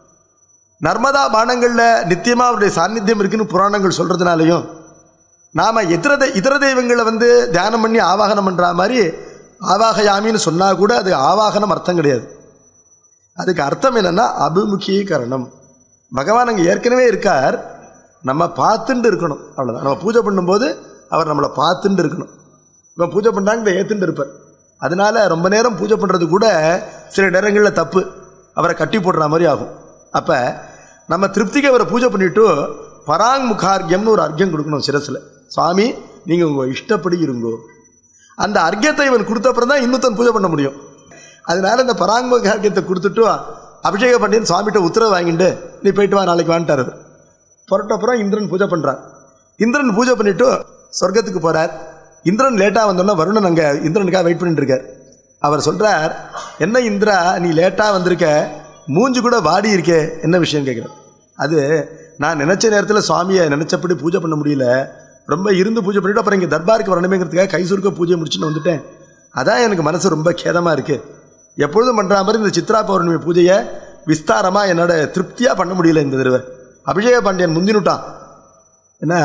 Speaker 2: நர்மதா பானங்களில் நித்தியமாக அவருடைய சாநித்தியம் இருக்குன்னு புராணங்கள் சொல்கிறதுனாலையும் நாம் இதர தெய்வங்களை தியானம் பண்ணி ஆவாகனம் பண்ணுற மாதிரி ஆவாகயாமின்னு சொன்னால் கூட அது ஆவாகனம் அர்த்தம் கிடையாது. அதுக்கு அர்த்தம் என்னென்னா அபிமுகீகரணம். பகவான் அங்கே ஏற்கனவே இருக்கார், நம்ம பார்த்துட்டு இருக்கணும், அவ்வளோதான். நம்ம பூஜை பண்ணும்போது அவர் நம்மளை பார்த்துட்டு இருக்கணும். இப்போ பூஜை பண்ணுறாங்க ஏற்றுட்டு இருப்பார். அதனால் ரொம்ப நேரம் பூஜை பண்ணுறது கூட சில நேரங்களில் தப்பு, அவரை கட்டி போடுற மாதிரி ஆகும். அப்போ நம்ம திருப்திக்கு அவரை பூஜை பண்ணிவிட்டு பராங் முகார்கியம்னு ஒரு அர்க்கியம் கொடுக்கணும் சிரசில். சுவாமி நீங்கள் உங்கள் இஷ்டப்படி இருங்கோ. அந்த அர்க்கியத்தை இவன் கொடுத்தப்புறம் தான் இன்னொருத்தன் பூஜை பண்ண முடியும். அதனால இந்த பராங் முகார்கியத்தை கொடுத்துட்டு அபிஷேகம் பண்ணின்னு சுவாமிகிட்ட உத்தரவு வாங்கிட்டு நீ போயிட்டு வா, நாளைக்கு வாங்கிட்டார். புரட்டப்புறம் இந்திரன் பூஜை பண்ணுறார். இந்திரன் பூஜை பண்ணிவிட்டு சொர்க்கத்துக்கு போகிறார். இந்திரன் லேட்டாக வந்தோன்னா வருணன் அங்கே இந்திரனுக்காக வெயிட் பண்ணிட்டு இருக்கார். அவர் சொல்கிறார், என்ன இந்திரா நீ லேட்டாக வந்திருக்க, மூஞ்சி கூட வாடி இருக்கே, என்ன விஷயம் கேட்குறேன். அது நான் நினச்ச நேரத்தில் சுவாமியை நினச்சப்படி பூஜை பண்ண முடியல, ரொம்ப இருந்து பூஜை பண்ணிவிட்டு அப்புறம் இங்கே தர்பாருக்கு வரணுமேங்கிறதுக்காக கை சுருக்க பூஜை முடிச்சுன்னு வந்துட்டேன். அதான் எனக்கு மனசு ரொம்ப கேதமாக இருக்குது. எப்பொழுதும் பண்ணுற மாதிரி இந்த சித்ரா பௌர்ணமி பூஜையை விஸ்தாரமாக என்னோட திருப்தியாக பண்ண முடியல இந்த தடவை. அபிஷேக பாண்டியன் முந்தினுட்டான். ஏன்னா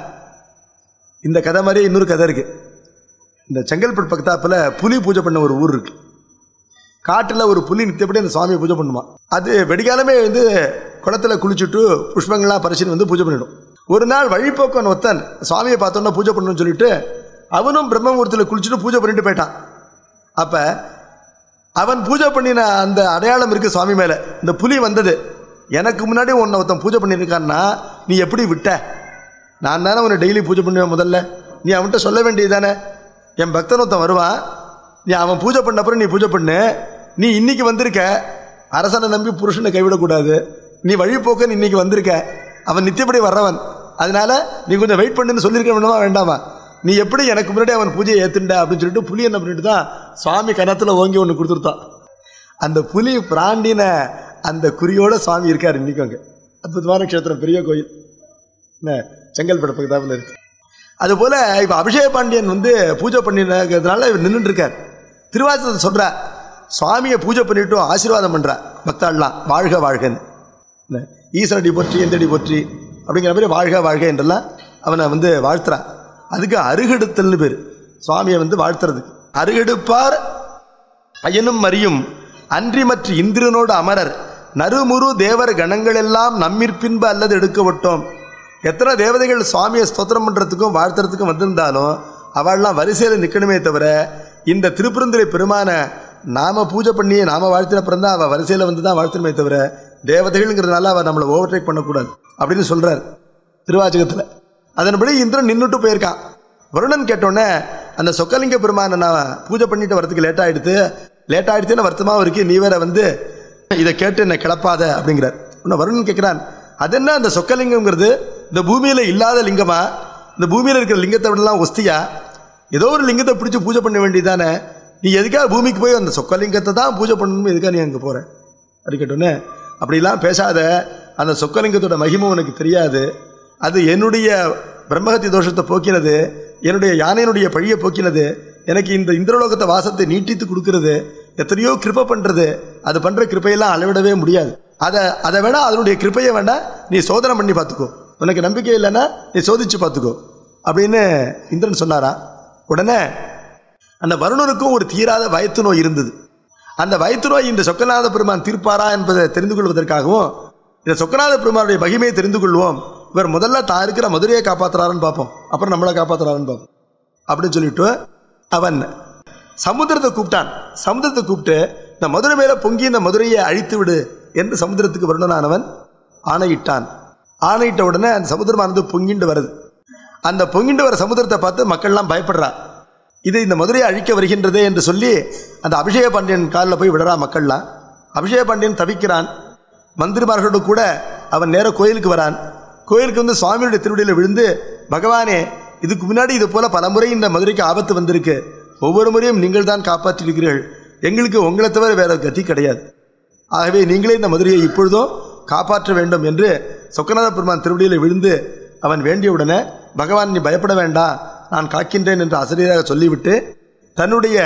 Speaker 2: இந்த கதை மாதிரியே இன்னொரு கதை இருக்குது. இந்த செங்கல்பட்டு பக்கத்தாப்பில் புலி பூஜை பண்ண ஒரு ஊர் இருக்குது. காட்டில் ஒரு புலி நித்தியப்படி அந்த சுவாமியை பூஜை பண்ணுமா. அது வெடிகாலமே குளத்தில் குளிச்சுட்டு புஷ்பங்கள்லாம் பறிச்சுன்னு பூஜை பண்ணிடும். ஒரு நாள் வழிபோக்கன் ஒத்தன் சுவாமியை பார்த்தோன்னா பூஜை பண்ணணும்னு சொல்லிட்டு அவனும் பிரம்மமுகூர்த்தத்தில் குளிச்சுட்டு பூஜை பண்ணிட்டு போயிட்டான். அப்போ அவன் பூஜை பண்ணின அந்த அடையாளம் இருக்குது சுவாமி மேலே. இந்த புலி வந்தது, எனக்கு முன்னாடி உன்னை ஒருத்தன் பூஜை பண்ணியிருக்கான்னா நீ எப்படி விட்ட? நான் தானே உன்னை டெய்லி பூஜை பண்ணுவேன். முதல்ல நீ அவன்கிட்ட சொல்ல வேண்டியது தானே, என் பக்தன் ஒருத்தன் வருவான், நீ அவன் பூஜை பண்ண அப்புறம் நீ பூஜை பண்ணு. நீ இன்னைக்கு வந்திருக்க, அரசனை நம்பி புருஷனை கைவிடக்கூடாது. நீ வழிபோக்கன் இன்னைக்கு வந்திருக்க, அவன் நித்தியப்படி வர்றவன், அதனால நீ கொஞ்சம் வெயிட் பண்ணுன்னு சொல்லியிருக்க வேணுமா வேண்டாமா? நீ எப்படி எனக்கு முன்னாடி அவன் பூஜையை ஏற்றுண்ட அப்படின்னு சொல்லிட்டு புலி என்ன பண்ணிட்டு தான் சுவாமி கணத்தில் ஓங்கி ஒன்று கொடுத்துருத்தான். அந்த புலி பிராண்டின அந்த குறியோட சுவாமி இருக்கார் இன்னைக்கு. அங்கே அற்புதமான க்ஷேத்திரம், பெரிய கோயில், என்ன செங்கல்பட்டு பக்கத்தாப்பில் இருக்கு. அதுபோல் இப்போ அபிஷேக பாண்டியன் பூஜை பண்ணினதுனால இவர் நின்றுட்டு இருக்கார். திருவாசகத்தை சொல்கிற சுவாமியை பூஜை பண்ணிட்டு ஆசீர்வாதம் பண்ணுற பக்தாள்லாம் வாழ்க வாழ்கன்னு, ஈசனடி போற்றி எந்தடி போற்றி அப்படிங்கிற மாதிரி வாழ்க வாழ்க என்றெல்லாம் அவனை வாழ்த்துறா. அதுக்கு அருகெடுத்தல்னு பேர், சுவாமியை வாழ்த்துறதுக்கு. அருகெடுப்பார் அயனும் மறியும் அன்றி மற்ற இந்திரனோடு அமரர் நறுமுறு தேவர் கணங்கள் எல்லாம் நம்மிற்பின்பு அல்லது எடுக்க விட்டோம். எத்தனை தேவதைகள் சுவாமியை ஸ்தோத்திரம் பண்ணுறதுக்கும் வாழ்த்துறதுக்கும் வந்திருந்தாலும் அவள்லாம் வரிசையில் நிற்கணுமே தவிர இந்த திருப்பெருந்துறை பெருமான நாம பூஜை பண்ணி நாம வாழ்த்தின பிறந்தான் அவள் வரிசையில் தான் வாழ்த்தணுமே தவிர தேவதைகள்ங்கிறதுனால அவள் நம்மளை ஓவர்டேக் பண்ணக்கூடாது அப்படின்னு சொல்கிறார் திருவாச்சகத்தில். அதன்படி இந்திரன் நின்றுட்டு போயிருக்கான். வருணன் கேட்டோன்னே அந்த சொக்கலிங்க பெருமானை நான் பூஜை பண்ணிட்டு வரதுக்கு லேட்டாகிடுச்சுன்னு வருத்தமாகவும் இருக்குது, நீ வேற இதை கேட்டு என்னை கிளப்பாத அப்படிங்கிறார். உன்னை வருணன் கேட்குறான், அது என்ன அந்த சொக்கலிங்கம்ங்கிறது இந்த பூமியில் இல்லாத லிங்கமா? இந்த பூமியில் இருக்கிற லிங்கத்தை விடலாம் ஒஸ்தியா? ஏதோ ஒரு லிங்கத்தை பிடிச்சி பூஜை பண்ண வேண்டியதானே, நீ எதுக்காக பூமிக்கு போய் அந்த சொக்கலிங்கத்தை தான் பூஜை பண்ணணும், எதுக்காக நீ அங்கே போகிற அப்படி கேட்டோன்னே, அப்படிலாம் பேசாத, அந்த சொக்கலிங்கத்தோட மகிமை உனக்கு தெரியாது, அது என்னுடைய பிரம்மஹத்தி தோஷத்தை போக்கினது, என்னுடைய யானையினுடைய பழியை போக்கினது, எனக்கு இந்த இந்திரலோகத்தை வாசத்தை நீட்டித்து கொடுக்கறது, எத்தனையோ கிருப்பை பண்ணுறது, அது பண்ணுற கிருப்பையெல்லாம் அளவிடவே முடியாது. அதை வேணா அதனுடைய கிருப்பையை வேண்டாம் நீ சோதனை பண்ணி பார்த்துக்கோ, உனக்கு நம்பிக்கை இல்லைன்னா நீ சோதிச்சு பார்த்துக்கோ அப்படின்னு இந்திரன் சொன்னாரா. உடனே அந்த வருணனுக்கும் ஒரு தீராத வயிற்று நோய் இருந்தது. அந்த வயிற்று நோய் இந்த சொக்கநாத பெருமான் தீர்ப்பாரா என்பதை தெரிந்து கொள்வதற்காகவும் இந்த சொக்கநாத பெருமானுடைய மகிமையை தெரிந்து கொள்வோம், இவர் முதல்ல தான் இருக்கிற மதுரையை காப்பாற்றுறாருன்னு பார்ப்போம், அப்புறம் நம்மளை காப்பாற்றுறாருன்னு பார்ப்போம் அப்படின்னு சொல்லிட்டு அவன் சமுத்திரத்தை கூப்பிட்டான். சமுத்திரத்தை கூப்பிட்டு இந்த மதுரை மேலே பொங்கி இந்த மதுரையை அழித்து விடு என்று சமுத்திரத்துக்கு வருணனானவன் ஆணையிட்டான். ஆணையிட்ட உடனே அந்த சமுத்திரமானது பொங்கிண்டு வருது. அந்த பொங்கிண்டு வர சமுத்திரத்தை பார்த்து மக்கள்லாம் பயப்படுறா. இது இந்த மதுரையை அழிக்க வருகின்றதே என்று சொல்லி அந்த அபிஷேக பாண்டியன் காலில் போய் விடுறா மக்கள்லாம். அபிஷேக பாண்டியன் தவிக்கிறான். மந்திரிமார்களோடு கூட அவன் நேர கோயிலுக்கு வரான். கோயிலுக்கு வந்து சுவாமியுடைய திருவடியில் விழுந்து, பகவானே, இதுக்கு முன்னாடி இது போல பல முறை இந்த மதுரைக்கு ஆபத்து வந்திருக்கு, ஒவ்வொரு முறையும் நீங்கள் தான் காப்பாற்றிருக்கிறீர்கள், எங்களுக்கு உங்களை தவிர வேற கதி கிடையாது, ஆகவே நீங்களே இந்த மதுரையை இப்பொழுதும் காப்பாற்ற வேண்டும் என்று சொக்கநாத பெருமான் திருவடியில் விழுந்து அவன் வேண்டியவுடனே, பகவான் நீ பயப்பட வேண்டாம், நான் காக்கின்றேன் என்று அசரீராக சொல்லிவிட்டு தன்னுடைய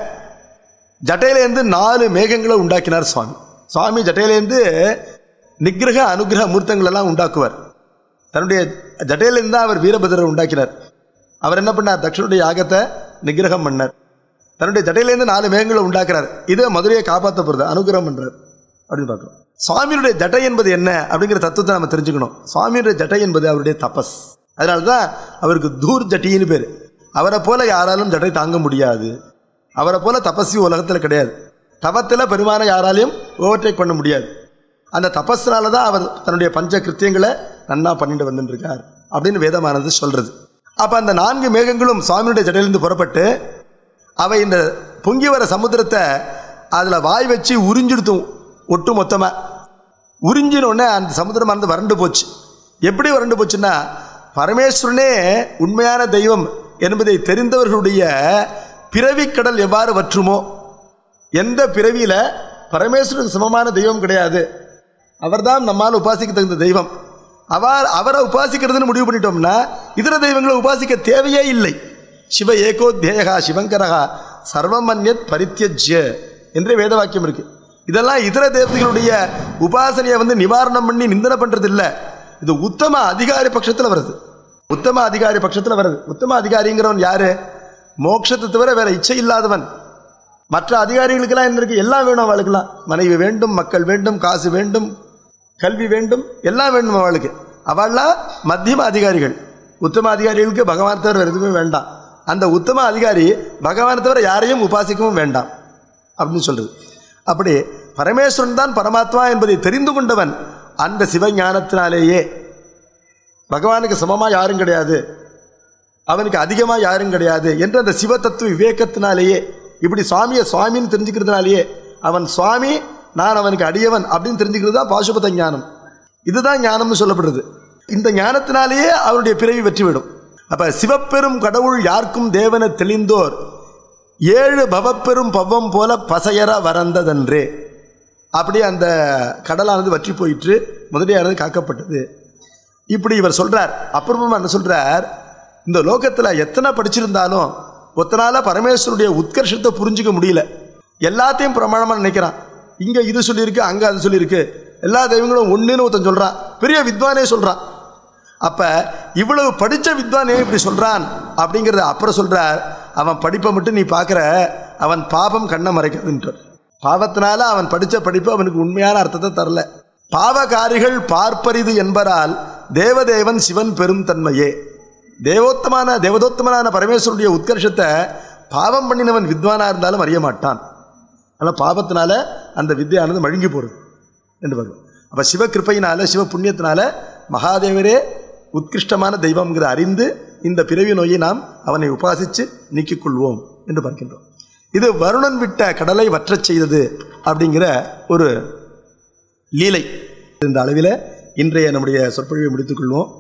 Speaker 2: ஜட்டையிலேருந்து 4 மேகங்களை உண்டாக்கினார் சுவாமி. சுவாமி ஜட்டையிலேருந்து நிகிரக அனுகிரக மூர்த்தங்கள் எல்லாம் உண்டாக்குவார். தன்னுடைய ஜட்டையிலிருந்து அவர் வீரபத்ரரை உண்டாக்கினார். அவர் என்ன பண்ணார்? தட்சனுடைய யாகத்தை நிகிரகம் பண்ணார். தன்னுடைய ஜட்டையிலேருந்து 4 மேகங்களை உண்டாக்குறார். இதை மதுரையை காப்பாற்ற போகிறது, அனுகிரகம் பண்றார் அப்படின்னு பார்க்கிறோம். சுவாமியுடைய ஜட்டை என்பது என்ன அப்படிங்கிற தத்துவத்தை நம்ம தெரிஞ்சுக்கணும். சுவாமியுடைய ஜட்டை என்பது அவருடைய தபஸ். அதனால்தான் அவருக்கு தூர் ஜட்டின்னு பேர். அவரை போல யாராலும் ஜட்டை தாங்க முடியாது. அவரை போல தபஸ்வி உலகத்தில் கிடையாது. தவத்தில் பெருமான யாராலையும் ஓவர்டேக் பண்ண முடியாது. அந்த தபஸ்னால தான் அவர் தன்னுடைய பஞ்ச கிருத்தியங்களை நன்னா பண்ணிட்டு வந்துட்டு இருக்கார் அப்படின்னு வேதமானது சொல்றது. அப்ப அந்த 4 மேகங்களும் சுவாமியுடைய ஜடையிலிருந்து புறப்பட்டு அவை இந்த பொங்கி வர சமுத்திரத்தை அதுல வாய் வச்சு உறிஞ்சிடுத்தும். ஒட்டு மொத்தமா உறிஞ்சினோடனே அந்த சமுத்திரமானது வறண்டு போச்சு. எப்படி வறண்டு போச்சுன்னா, பரமேஸ்வரனே உண்மையான தெய்வம் என்பதை தெரிந்தவர்களுடைய பிறவி கடல் எவ்வாறு வற்றுமோ, எந்த பிறவியில பரமேஸ்வரனுக்கு சமமான தெய்வம் கிடையாது, அவர்தான் நம்மால் உபாசிக்க தகுந்த தெய்வம், அவரை உபாசிக்கிறதுன்னு முடிவு பண்ணிட்டோம்னா இதர தெய்வங்களை உபாசிக்க தேவையே இல்லை. சிவ ஏகோ தேயகா சிவங்கரகா சர்வமன்யத் பரித்யஜ்ய என்றே வேத வாக்கியம் இருக்கு. இதெல்லாம் இதர தேவதைகளுடைய உபாசனையை நிவாரணம் பண்ணி நிந்தனை பண்றது இல்லை. இது உத்தம அதிகாரி பட்சத்தில் வருது. உத்தம அதிகாரி பட்சத்தில் வருது. உத்தம அதிகாரிங்கிறவன் யாரு? மோட்சத்தை தவிர வேற இச்சை இல்லாதவன். மற்ற அதிகாரிகளுக்கெல்லாம் என்ன இருக்கு? எல்லாம் வேணும் அவளுக்கெல்லாம். மனைவி வேண்டும், மக்கள் வேண்டும், காசு வேண்டும், கல்வி வேண்டும், எல்லாம் வேண்டும் அவளுக்கு. அவள்லாம் மத்தியம அதிகாரிகள். உத்தம அதிகாரிகளுக்கு பகவான் தவிர வேறு எதுவுமே வேண்டாம். அந்த உத்தம அதிகாரி பகவானை தவிர யாரையும் உபாசிக்கவும் வேண்டாம் அப்படின்னு சொல்றது. அப்படி பரமேஸ்வரன் தான் பரமாத்மா என்பதை தெரிந்து கொண்டவன் அந்த சிவஞானத்தினாலேயே, பகவானுக்கு சமமா யாரும் கிடையாது, அவனுக்கு அதிகமா யாரும் கிடையாது என்ற அந்த சிவ தத்துவ விவேகத்தினாலேயே, இப்படி சுவாமியை சுவாமின்னு தெரிஞ்சுக்கிறதுனாலேயே, அவன் சுவாமி, நான் அவனுக்கு அடியவன் அப்படின்னு தெரிஞ்சுக்கிறது தான் பாசுபத ஞானம். இதுதான் ஞானம்னு சொல்லப்படுறது. இந்த ஞானத்தினாலேயே அவனுடைய பிறவி வெற்றிவிடும். அப்ப சிவப்பெரும் கடவுள் யாருக்கும் தேவன தெளிந்தோர் 7 பவப்பெரும் பவம் போல பசையற வரந்ததன்றே. அப்படி அந்த கடலானது வற்றி போயிற்று, முதலியானது காக்கப்பட்டது. இப்படி இவர் சொல்றார். அப்புறமா என்ன சொல்றார்? இந்த லோகத்துல எத்தனை படிச்சிருந்தாலும் ஒத்தனால பரமேஸ்வருடைய உத்கர்ஷத்தை புரிஞ்சுக்க முடியல. எல்லாத்தையும் பிரமாணமா நினைக்கிறான். இங்க இது சொல்லியிருக்கு, அங்க அது சொல்லியிருக்கு, எல்லா தெய்வங்களும் ஒண்ணுன்னு ஒருத்தன் சொல்றான். பெரிய வித்வானே சொல்றான். அப்ப இவ்வளவு படிச்ச வித்வானே இப்படி சொல்றான் அப்படிங்கிறத அப்புறம் சொல்றார். அவன் படிப்பை மட்டும் நீ பார்க்குற, அவன் பாபம் கண்ணை மறைக்கிறதுன்றார். பாவத்தினால அவன் படித்த படிப்பு அவனுக்கு உண்மையான அர்த்தத்தை தரல. பாவகாரிகள் பார்ப்பரிது என்பதால் தேவதேவன் சிவன் பெரும் தன்மையே. தேவதோத்தமனான பரமேஸ்வருடைய உத்கர்ஷத்தை பாவம் பண்ணினவன் வித்வானா இருந்தாலும் அறிய மாட்டான். ஆனால் பாவத்தினால அந்த வித்யானது மழுங்கி போகிறது என்று பார்க்கணும். அப்போ சிவ கிருப்பையினால, சிவ புண்ணியத்தினால மகாதேவரே உத்கிருஷ்டமான தெய்வம்ங்கிற அறிந்து இந்த பிறவி நோயை நாம் அவனை உபாசித்து நீக்கிக் கொள்வோம் என்று பார்க்கின்றோம். இது வருணன் விட்ட கடலை வற்றச் செய்தது அப்படிங்கிற ஒரு லீலை. இந்த அளவில் இன்றைய நம்முடைய சொற்பொழிவை முடித்துக் கொள்வோம்.